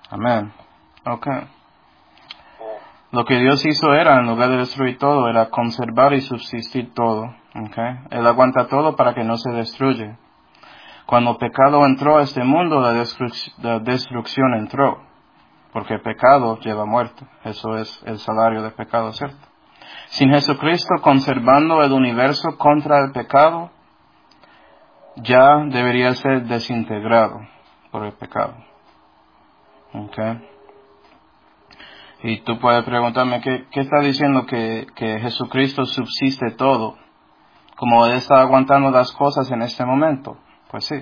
Amén. Okay. Lo que Dios hizo era, en lugar de destruir todo, era conservar y subsistir todo. Okay. Él aguanta todo para que no se destruya. Cuando el pecado entró a este mundo, la destrucción entró. Porque el pecado lleva muerte. Eso es el salario del pecado, ¿cierto? Sin Jesucristo conservando el universo contra el pecado, ya debería ser desintegrado por el pecado. Okay. Y tú puedes preguntarme, ¿qué está diciendo que Jesucristo subsiste todo? Como Él está aguantando las cosas en este momento. Pues sí.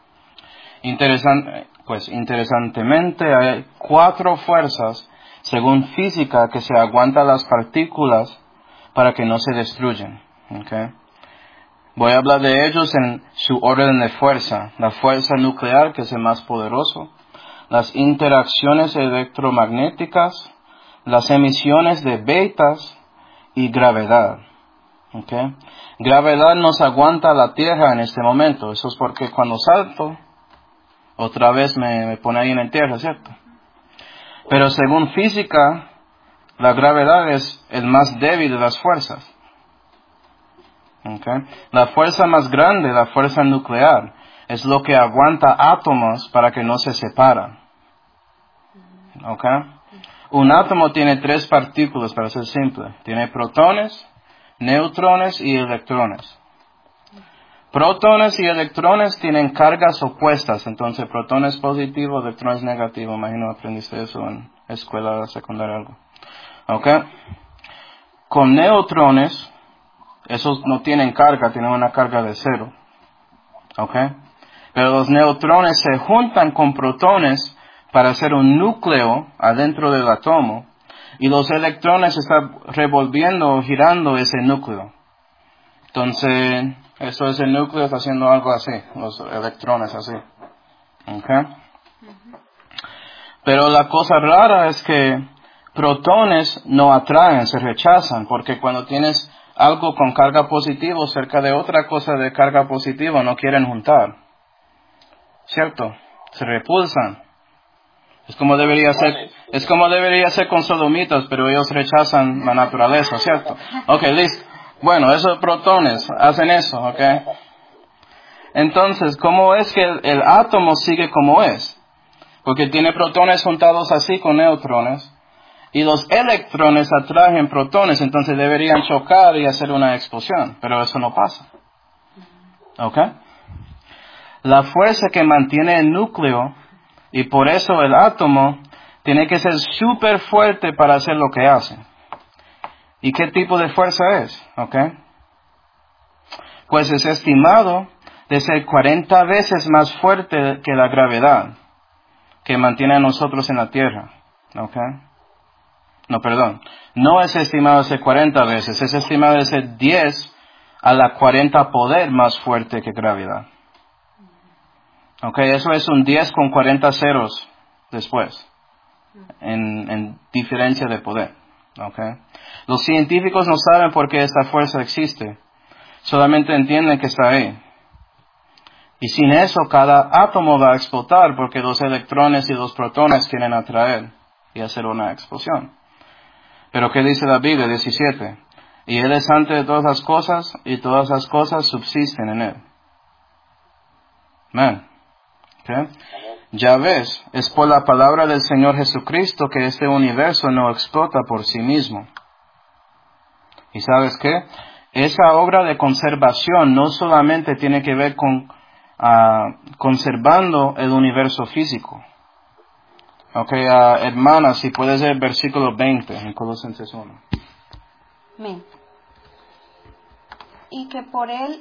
Interesantemente, hay 4 fuerzas, según física, que se aguantan las partículas para que no se destruyan. Okay. Voy a hablar de ellos en su orden de fuerza. La fuerza nuclear, que es el más poderoso. Las interacciones electromagnéticas. Las emisiones de betas y gravedad. Okay. Gravedad nos aguanta la Tierra en este momento. Eso es porque cuando salto, otra vez me pone ahí en la Tierra, ¿cierto? Pero según física, la gravedad es el más débil de las fuerzas. Okay. La fuerza más grande, la fuerza nuclear, es lo que aguanta átomos para que no se separan. Okay. Un átomo tiene 3 partículas, para ser simple. Tiene protones, neutrones y electrones. Protones y electrones tienen cargas opuestas. Entonces, protones positivos, electrones negativos. Imagino aprendiste eso en escuela secundaria algo. ¿Ok? Con neutrones, esos no tienen carga, tienen una carga de 0. ¿Ok? Pero los neutrones se juntan con protones para hacer un núcleo adentro del átomo, y los electrones están revolviendo o girando ese núcleo. Entonces, eso es el núcleo, está haciendo algo así, los electrones así. ¿Okay? Pero la cosa rara es que protones no atraen, se rechazan, porque cuando tienes algo con carga positiva cerca de otra cosa de carga positiva, no quieren juntar. ¿Cierto? Se repulsan. Es como debería ser con sodomitas, pero ellos rechazan la naturaleza, ¿cierto? Ok, listo. Bueno, esos protones hacen eso, ok. Entonces, ¿cómo es que el átomo sigue como es? Porque tiene protones juntados así con neutrones, y los electrones atraen protones, entonces deberían chocar y hacer una explosión, pero eso no pasa. Ok. La fuerza que mantiene el núcleo, y por eso el átomo, tiene que ser súper fuerte para hacer lo que hace. ¿Y qué tipo de fuerza es? ¿Okay? Pues es estimado de ser 40 veces más fuerte que la gravedad que mantiene a nosotros en la Tierra. ¿Okay? No es estimado de ser 40 veces, es estimado de ser 10 a la 40 poder más fuerte que gravedad. Okay, eso es un 10 con 40 ceros después, en diferencia de poder. Okay. Los científicos no saben por qué esta fuerza existe, solamente entienden que está ahí. Y sin eso, cada átomo va a explotar porque los electrones y los protones quieren atraer y hacer una explosión. Pero ¿qué dice la Biblia? 17. Y Él es antes de todas las cosas, y todas las cosas subsisten en Él. Amén. Okay. Ya ves, es por la palabra del Señor Jesucristo que este universo no explota por sí mismo. ¿Y sabes qué? Esa obra de conservación no solamente tiene que ver con conservando el universo físico. Ok, hermana, si puedes leer el versículo 20 en Colosenses 1. Amén. Y que por él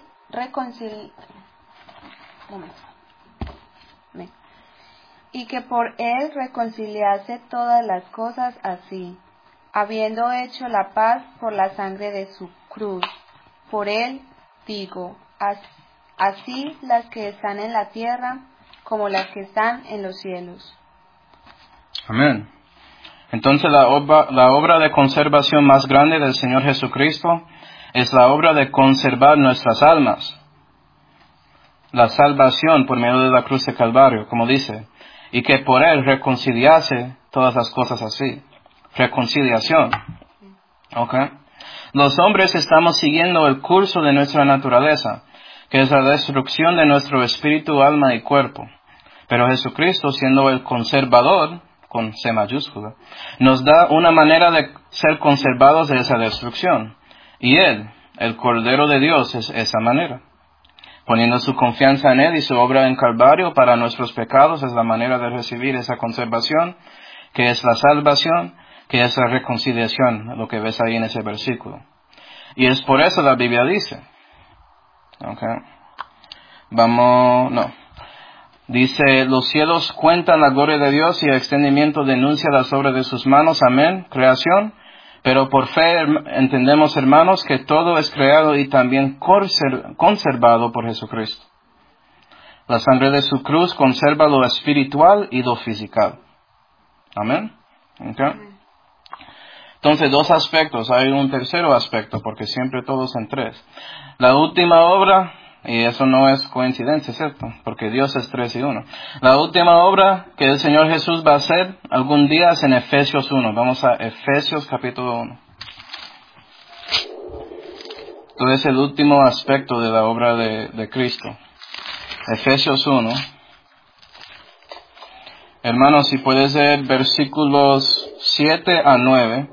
reconciliase todas las cosas así, habiendo hecho la paz por la sangre de su cruz. Por él, digo, así las que están en la tierra como las que están en los cielos. Amén. Entonces la obra de conservación más grande del Señor Jesucristo es la obra de conservar nuestras almas. La salvación por medio de la cruz de Calvario, como dice, y que por él reconciliase todas las cosas así. Reconciliación. ¿Ok? Los hombres estamos siguiendo el curso de nuestra naturaleza, que es la destrucción de nuestro espíritu, alma y cuerpo. Pero Jesucristo, siendo el conservador, con C mayúscula, nos da una manera de ser conservados de esa destrucción. Y Él, el Cordero de Dios, es esa manera. Poniendo su confianza en Él y su obra en Calvario para nuestros pecados es la manera de recibir esa conservación, que es la salvación, que es la reconciliación, lo que ves ahí en ese versículo. Y es por eso la Biblia dice. Okay. Dice, los cielos cuentan la gloria de Dios y el extendimiento denuncia las obras de sus manos. Amén. Creación. Pero por fe entendemos, hermanos, que todo es creado y también conservado por Jesucristo. La sangre de su cruz conserva lo espiritual y lo físico. Amén. Okay. Entonces, dos aspectos. Hay un tercero aspecto, porque siempre todos en tres. La última obra, y eso no es coincidencia, ¿cierto? Porque Dios es 3 y 1. La última obra que el Señor Jesús va a hacer algún día es en Efesios 1. Vamos a Efesios capítulo 1. Entonces, es el último aspecto de la obra de Cristo. Efesios 1. Hermanos, si puedes leer versículos 7 a 9.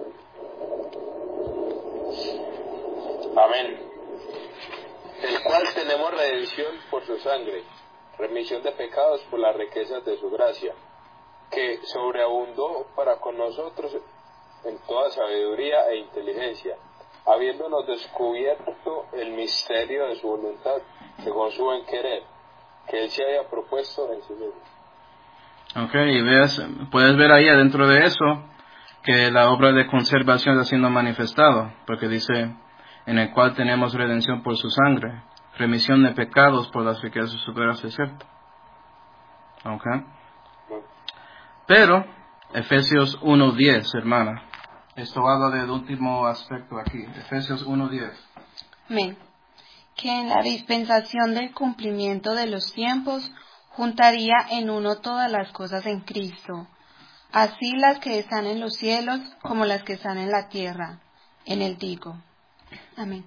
Amén. El cual tenemos redención por su sangre, remisión de pecados por las riquezas de su gracia, que sobreabundó para con nosotros en toda sabiduría e inteligencia, habiéndonos descubierto el misterio de su voluntad, según su buen querer, que Él se haya propuesto en sí mismo. Ok, y puedes ver ahí adentro de eso que la obra de conservación está siendo manifestado, porque dice, en el cual tenemos redención por su sangre, remisión de pecados por las riquezas de su gracia, ¿cierto? Ok. Pero, Efesios 1:10, hermana. Esto habla del último aspecto aquí. Efesios 1:10. Amén. Que en la dispensación del cumplimiento de los tiempos juntaría en uno todas las cosas en Cristo, así las que están en los cielos como las que están en la tierra. En él digo. Amén.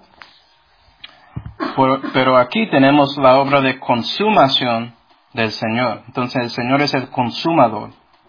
Pero aquí tenemos la obra de consumación del Señor. Entonces el Señor es el consumador.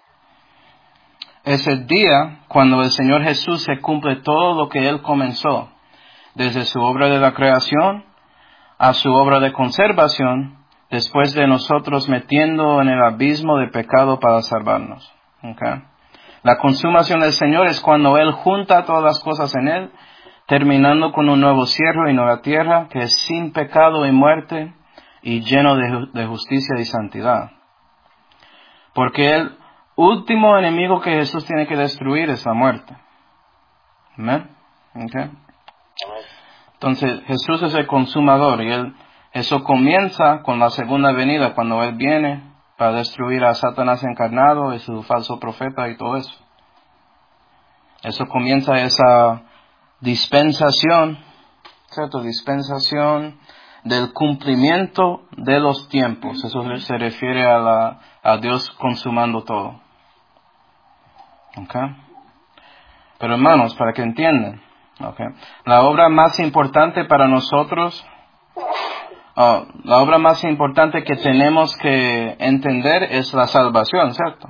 Es el día cuando el Señor Jesús se cumple todo lo que Él comenzó, desde su obra de la creación a su obra de conservación, después de nosotros metiendo en el abismo de pecado para salvarnos. Okay. La consumación del Señor es cuando Él junta todas las cosas en Él, terminando con un nuevo cielo y nueva tierra que es sin pecado y muerte y lleno de justicia y santidad. Porque el último enemigo que Jesús tiene que destruir es la muerte. ¿Amén? Okay. Entonces Jesús es el consumador y eso comienza con la segunda venida, cuando Él viene para destruir a Satanás encarnado y su falso profeta y todo eso. Eso comienza esa dispensación, ¿cierto? Dispensación del cumplimiento de los tiempos. Eso se refiere a Dios consumando todo. ¿Ok? Pero hermanos, para que entiendan, ¿ok? La obra más importante para nosotros, la obra más importante que tenemos que entender es la salvación, ¿cierto?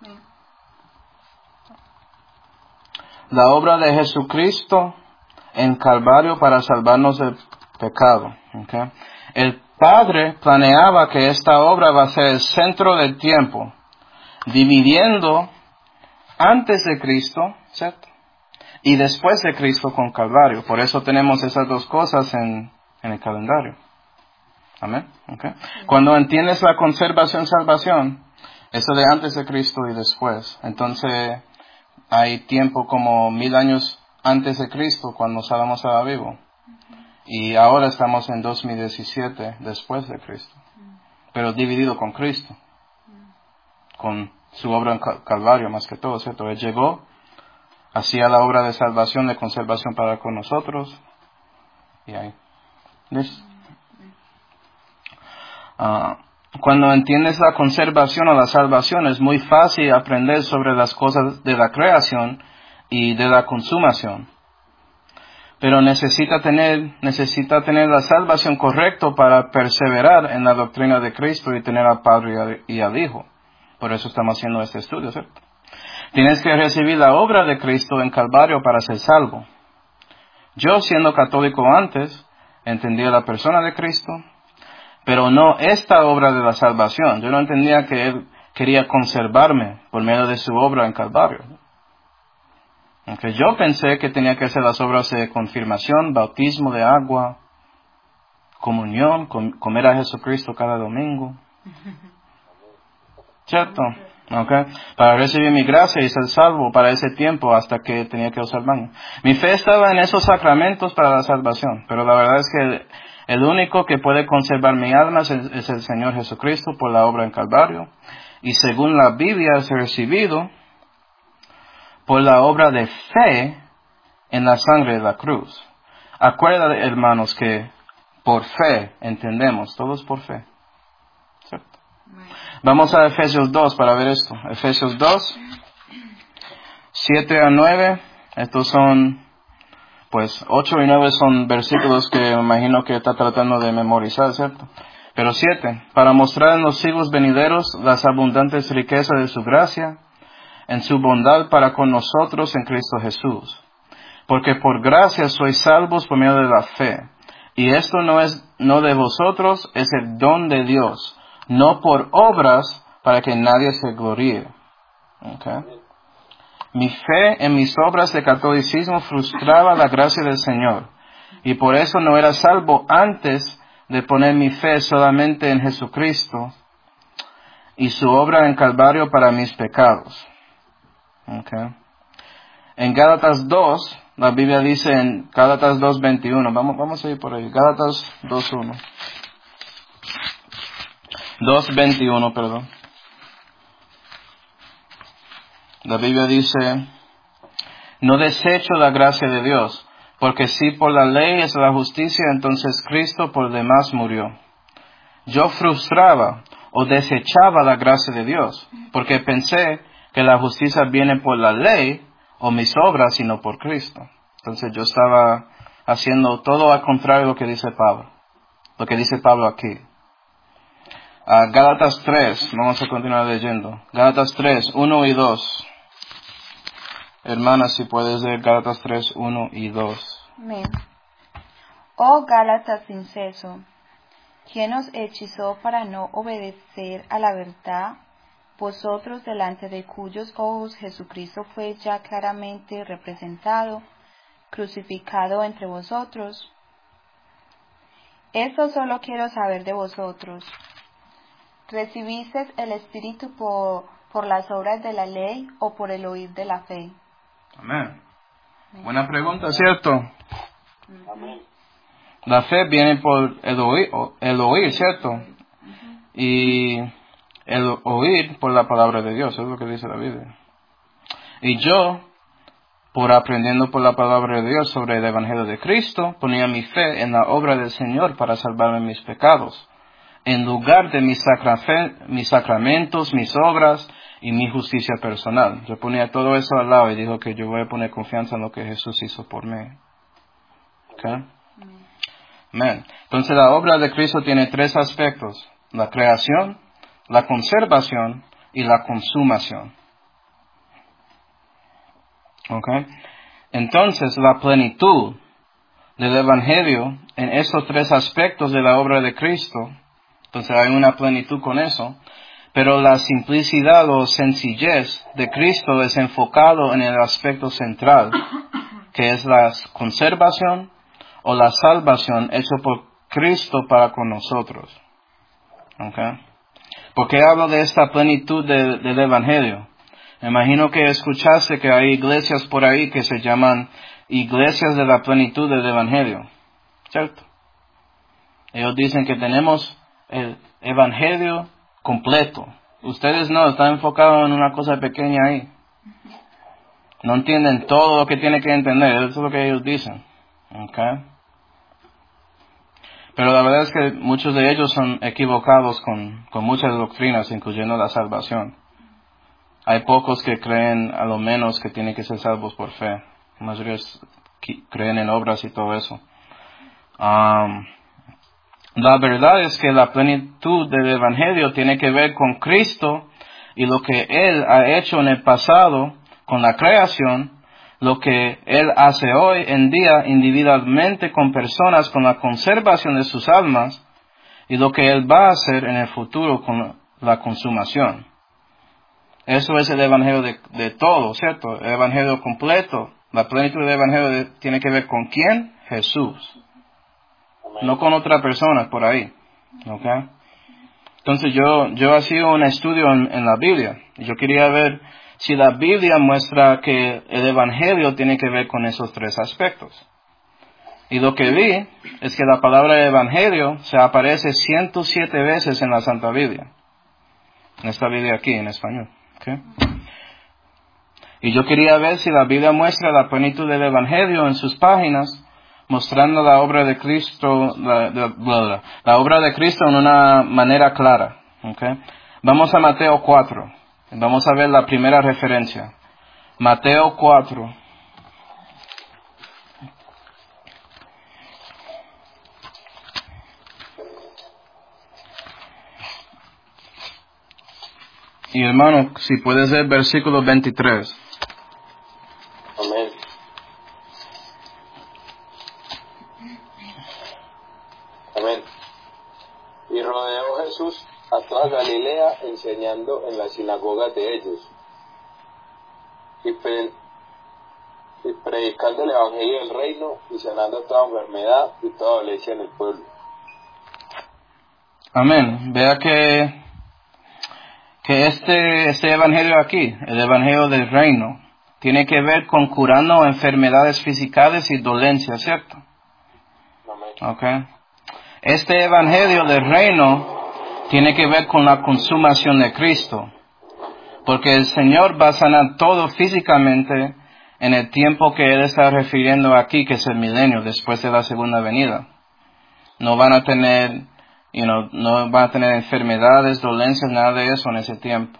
La obra de Jesucristo en Calvario para salvarnos del pecado. ¿Okay? El Padre planeaba que esta obra va a ser el centro del tiempo, dividiendo antes de Cristo, ¿cierto? Y después de Cristo con Calvario. Por eso tenemos esas dos cosas en el calendario. Amén. Okay. Cuando entiendes la conservación, salvación, eso de antes de Cristo y después. Entonces, hay tiempo como 1000 años antes de Cristo cuando Saddam estaba vivo. Y ahora estamos en 2017 después de Cristo. Pero dividido con Cristo. Con su obra en Calvario más que todo, ¿cierto? Él llegó, hacía la obra de salvación, de conservación para con nosotros. Y ahí. ¿Listo? cuando entiendes la conservación o la salvación, es muy fácil aprender sobre las cosas de la creación y de la consumación. Pero necesita tener la salvación correcta para perseverar en la doctrina de Cristo y tener al Padre y al Hijo. Por eso estamos haciendo este estudio, ¿cierto? Tienes que recibir la obra de Cristo en Calvario para ser salvo. Yo, siendo católico antes, entendía la persona de Cristo, pero no esta obra de la salvación. Yo no entendía que Él quería conservarme por medio de su obra en Calvario. Aunque yo pensé que tenía que hacer las obras de confirmación, bautismo de agua, comunión, comer a Jesucristo cada domingo. ¿Cierto? Okay. Para recibir mi gracia y ser salvo para ese tiempo hasta que tenía que usar baño. Mi fe estaba en esos sacramentos para la salvación, pero la verdad es que el único que puede conservar mi alma es el Señor Jesucristo por la obra en Calvario. Y según la Biblia es recibido por la obra de fe en la sangre de la cruz. Acuérdate, hermanos, que por fe entendemos, todos por fe. ¿Cierto? Vamos a Efesios 2 para ver esto. Efesios 2, 7 a 9. Estos son, 8 y 9 son versículos que me imagino que está tratando de memorizar, ¿cierto? Pero 7, para mostrar en los siglos venideros las abundantes riquezas de su gracia, en su bondad para con nosotros en Cristo Jesús. Porque por gracia sois salvos por medio de la fe. Y esto no es de vosotros, es el don de Dios, no por obras para que nadie se gloríe. Okay. Mi fe en mis obras de catolicismo frustraba la gracia del Señor, y por eso no era salvo antes de poner mi fe solamente en Jesucristo y su obra en Calvario para mis pecados. Okay. En Gálatas 2, la Biblia dice en Gálatas 2:21, vamos a ir por ahí, Gálatas 2:1. 2:21, perdón. La Biblia dice, no desecho la gracia de Dios, porque si por la ley es la justicia, entonces Cristo por demás murió. Yo frustraba o desechaba la gracia de Dios, porque pensé que la justicia viene por la ley o mis obras, sino por Cristo. Entonces yo estaba haciendo todo al contrario de lo que dice Pablo aquí. Gálatas 3, vamos a continuar leyendo. Gálatas 3, 1 y 2. Hermanas, si puedes leer Gálatas 3, 1 y 2. Amén. Oh Gálatas inceso, ¿quién os hechizó para no obedecer a la verdad? Vosotros delante de cuyos ojos Jesucristo fue ya claramente representado, crucificado entre vosotros. Esto solo quiero saber de vosotros. ¿Recibisteis el Espíritu por las obras de la ley o por el oír de la fe? Amén. Buena pregunta, ¿cierto? Amén. La fe viene por el oír, ¿cierto? Y el oír por la palabra de Dios, es lo que dice la Biblia. Y yo, por aprendiendo por la palabra de Dios sobre el Evangelio de Cristo, ponía mi fe en la obra del Señor para salvarme mis pecados, en lugar de mis sacramentos, mis obras y mi justicia personal. Yo ponía todo eso al lado y dijo que yo voy a poner confianza en lo que Jesús hizo por mí. ¿Okay? Amén. Entonces la obra de Cristo tiene 3 aspectos: la creación, la conservación y la consumación. ¿Okay? Entonces la plenitud del Evangelio en estos 3 aspectos de la obra de Cristo, entonces hay una plenitud con eso, pero la simplicidad o sencillez de Cristo es enfocado en el aspecto central, que es la conservación o la salvación hecho por Cristo para con nosotros. ¿Okay? ¿Por qué hablo de esta plenitud del Evangelio? Me imagino que escuchaste que hay iglesias por ahí que se llaman iglesias de la plenitud del Evangelio, ¿cierto? Ellos dicen que tenemos el Evangelio completo. Ustedes no, están enfocados en una cosa pequeña ahí. No entienden todo lo que tienen que entender, eso es lo que ellos dicen. ¿Okay? Pero la verdad es que muchos de ellos son equivocados con muchas doctrinas, incluyendo la salvación. Hay pocos que creen, a lo menos, que tienen que ser salvos por fe. La mayoría creen en obras y todo eso. La verdad es que la plenitud del Evangelio tiene que ver con Cristo y lo que Él ha hecho en el pasado con la creación, lo que Él hace hoy en día individualmente con personas con la conservación de sus almas y lo que Él va a hacer en el futuro con la consumación. Eso es el Evangelio de todo, ¿cierto? El Evangelio completo. La plenitud del Evangelio tiene que ver con ¿quién? Jesús. No con otra persona por ahí. ¿Ok? Entonces yo hacía un estudio en la Biblia. Y yo quería ver si la Biblia muestra que el Evangelio tiene que ver con esos tres aspectos. Y lo que vi es que la palabra Evangelio se aparece 107 veces en la Santa Biblia. En esta Biblia aquí, en español. ¿Okay? Y yo quería ver si la Biblia muestra la plenitud del Evangelio en sus páginas, mostrando la obra de Cristo, la obra de Cristo en una manera clara. ¿Okay? Vamos a Mateo 4. Vamos a ver la primera referencia. Mateo 4. Y hermano, si puedes ver versículo 23. Amén. Amén. Y rodeó Jesús a toda Galilea, enseñando en las sinagogas de ellos y predicando el evangelio del reino y sanando toda enfermedad y toda dolencia en el pueblo. Amén. Vea que este evangelio aquí, el evangelio del reino, tiene que ver con curando enfermedades físicas y dolencias, ¿cierto? Amén. Okay. Este evangelio del reino tiene que ver con la consumación de Cristo, porque el Señor va a sanar todo físicamente en el tiempo que Él está refiriendo aquí, que es el milenio, después de la segunda venida. No van a tener, no van a tener enfermedades, dolencias, nada de eso en ese tiempo.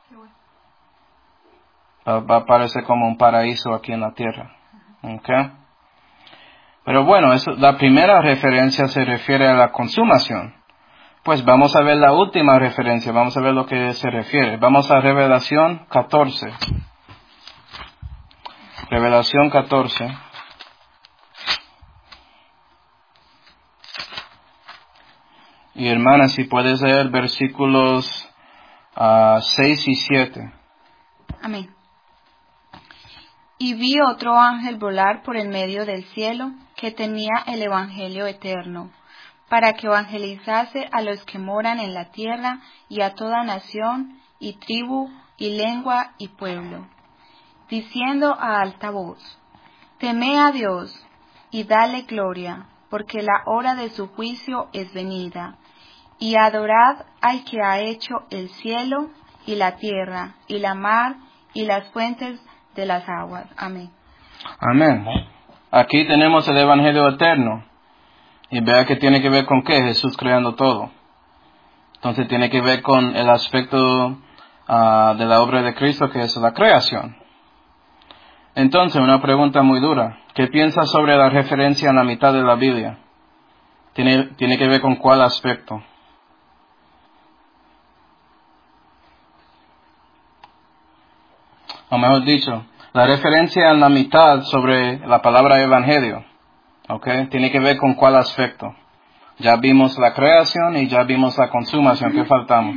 Va a parecer como un paraíso aquí en la tierra. ¿Okay? Pero bueno, la primera referencia se refiere a la consumación. Pues vamos a ver la última referencia, vamos a ver lo que se refiere. Vamos a Revelación 14. Revelación 14. Y hermanas, si puedes leer versículos 6 y 7. Amén. Y vi otro ángel volar por el medio del cielo, que tenía el evangelio eterno, para que evangelizase a los que moran en la tierra y a toda nación y tribu y lengua y pueblo, diciendo a alta voz: Temed a Dios y dale gloria, porque la hora de su juicio es venida, y adorad al que ha hecho el cielo y la tierra y la mar y las fuentes de las aguas. Amén. Amén. Aquí tenemos el evangelio eterno. Y vea que tiene que ver con qué, Jesús creando todo. Entonces tiene que ver con el aspecto de la obra de Cristo, que es la creación. Entonces, una pregunta muy dura. ¿Qué piensas sobre la referencia en la mitad de la Biblia? ¿Tiene que ver con cuál aspecto? O mejor dicho, la referencia en la mitad sobre la palabra evangelio. Okay, tiene que ver con cuál aspecto. Ya vimos la creación y ya vimos la consumación. ¿Qué faltamos?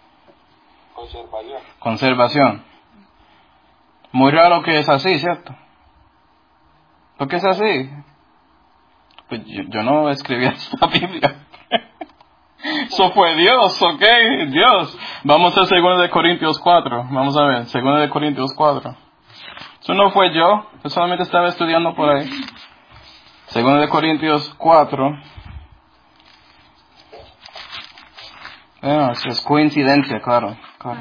Conservación. Muy raro que es así, ¿cierto? ¿Por qué es así? Pues yo no escribí esta Biblia. Eso fue Dios, ¿ok? Dios. Vamos a 2 Corintios 4. Vamos a ver, 2 Corintios 4. Eso no fue yo solamente estaba estudiando por ahí. 2 Corintios 4. Es coincidencia, claro.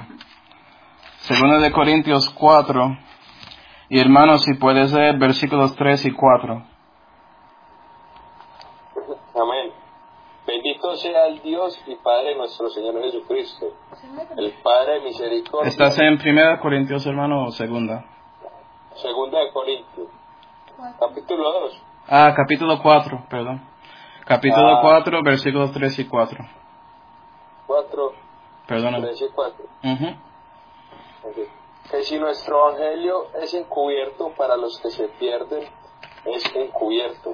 2 Corintios 4. Y hermanos, si puedes leer versículos 3 y 4. Amén. el Dios y Padre de nuestro Señor Jesucristo, el Padre de misericordia. ¿Estás en 1 Corintios, hermano, o segunda? Segunda de Corintios, capítulo 2. Capítulo 4, perdón. Capítulo 4, versículos 3 y 4. 4, Perdóname. 3 y 4. Ujú. Que si nuestro evangelio es encubierto para los que se pierden, es encubierto,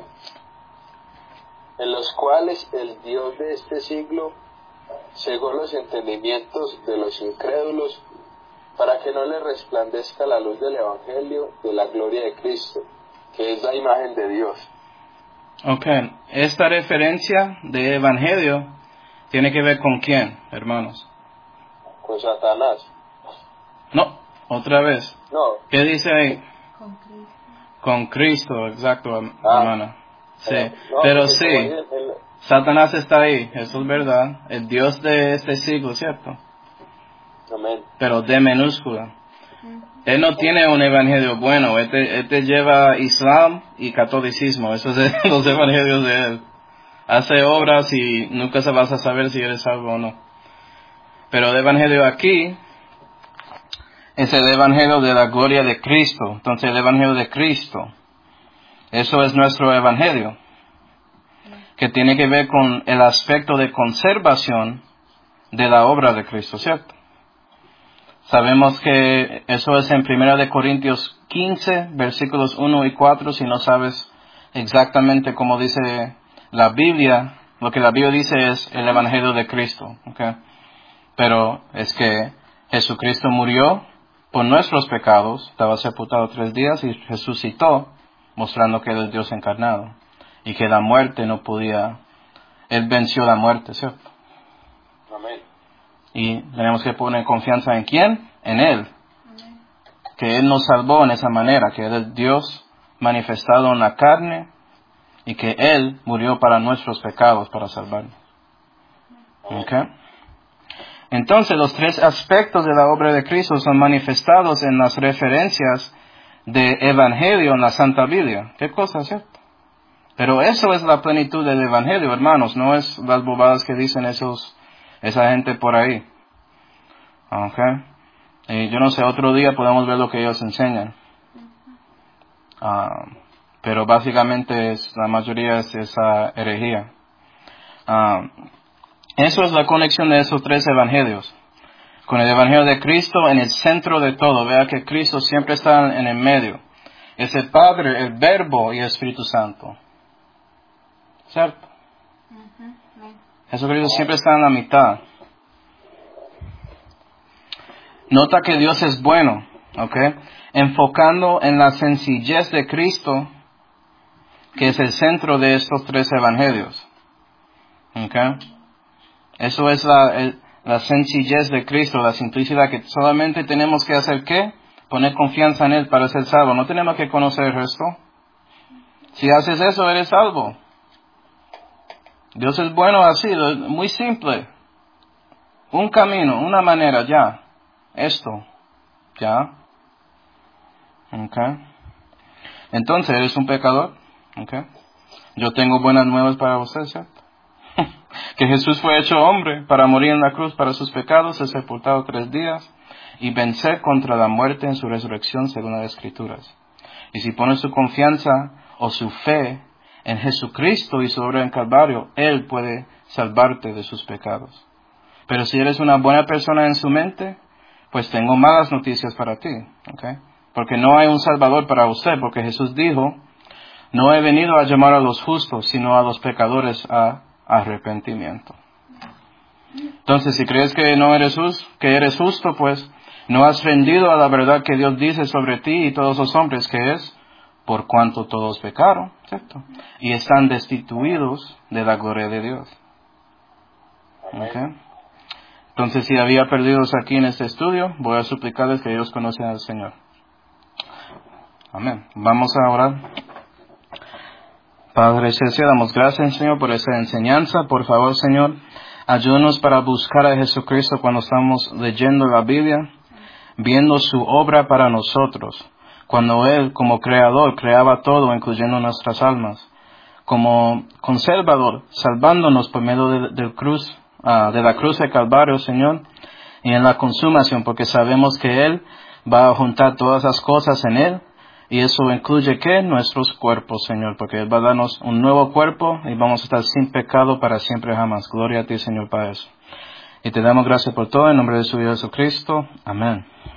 en los cuales el Dios de este siglo cegó los entendimientos de los incrédulos, para que no les resplandezca la luz del evangelio de la gloria de Cristo, que es la imagen de Dios. Ok, esta referencia de evangelio tiene que ver con quién, hermanos. Con Satanás. No, otra vez. No. ¿Qué dice ahí? Con Cristo. Con Cristo, exacto, hermana. Sí, No, pero sí, como Satanás está ahí, eso es verdad. El Dios de este siglo, ¿cierto? Amén. Pero D minúscula. Él no tiene un evangelio bueno, este lleva Islam y catolicismo, esos son los evangelios de él. Hace obras y nunca se vas a saber si eres salvo o no. Pero el evangelio aquí es el evangelio de la gloria de Cristo. Entonces el evangelio de Cristo, eso es nuestro evangelio, que tiene que ver con el aspecto de conservación de la obra de Cristo, ¿cierto? Sabemos que eso es en 1 Corintios 15, versículos 1 y 4, si no sabes exactamente cómo dice la Biblia, lo que la Biblia dice es el evangelio de Cristo, ¿okay? Pero es que Jesucristo murió por nuestros pecados, estaba sepultado 3 días y resucitó, mostrando que Él es Dios encarnado y que la muerte no podía, Él venció la muerte, ¿cierto? Amén. Y tenemos que poner confianza en quién, en Él, que Él nos salvó en esa manera, que Él es Dios manifestado en la carne y que Él murió para nuestros pecados para salvarnos. ¿Okay? Entonces los 3 aspectos de la obra de Cristo son manifestados en las referencias de Evangelio en la Santa Biblia. ¿Qué cosa, cierto? Pero eso es la plenitud del Evangelio, hermanos, no es las bobadas que dicen esa gente por ahí. Okay. Y yo no sé, otro día podemos ver lo que ellos enseñan. Pero básicamente la mayoría es esa herejía. Eso es la conexión de esos 3 evangelios. Con el evangelio de Cristo en el centro de todo. Vea que Cristo siempre está en el medio. Es el Padre, el Verbo y el Espíritu Santo. ¿Cierto? Jesucristo siempre está en la mitad. Nota que Dios es bueno, ¿ok? Enfocando en la sencillez de Cristo, que es el centro de estos 3 evangelios. ¿Ok? Eso es la sencillez de Cristo, la simplicidad, que solamente tenemos que hacer, ¿qué? Poner confianza en Él para ser salvo. No tenemos que conocer el resto. Si haces eso, eres salvo. Dios es bueno así, muy simple. Un camino, una manera, ya. Esto, ya. Okay. Entonces, ¿eres un pecador? Okay. Yo tengo buenas nuevas para usted, ¿cierto? Que Jesús fue hecho hombre para morir en la cruz para sus pecados, ser sepultado 3 días y vencer contra la muerte en su resurrección según las Escrituras. Y si pones su confianza o su fe en Jesucristo y su obra en Calvario, Él puede salvarte de sus pecados. Pero si eres una buena persona en su mente, pues tengo malas noticias para ti, ¿okay? Porque no hay un Salvador para usted, porque Jesús dijo, no he venido a llamar a los justos, sino a los pecadores a arrepentimiento. Entonces, si crees que no eres justo, pues no has rendido a la verdad que Dios dice sobre ti y todos los hombres, que es, por cuanto todos pecaron, ¿cierto? Y están destituidos de la gloria de Dios. ¿Okay? Entonces, si había perdidos aquí en este estudio, voy a suplicarles que ellos conozcan al Señor. Amén. Vamos a orar. Padre Celestial, damos gracias, Señor, por esa enseñanza. Por favor, Señor, ayúdanos para buscar a Jesucristo cuando estamos leyendo la Biblia, viendo su obra para nosotros. Cuando Él, como creador, creaba todo, incluyendo nuestras almas. como conservador, salvándonos por medio de la cruz de Calvario, Señor, y en la consumación, porque sabemos que Él va a juntar todas las cosas en Él, y eso incluye ¿qué? Nuestros cuerpos, Señor, porque Él va a darnos un nuevo cuerpo y vamos a estar sin pecado para siempre jamás. Gloria a ti, Señor, para eso. Y te damos gracias por todo en nombre de su Hijo Jesucristo. Amén.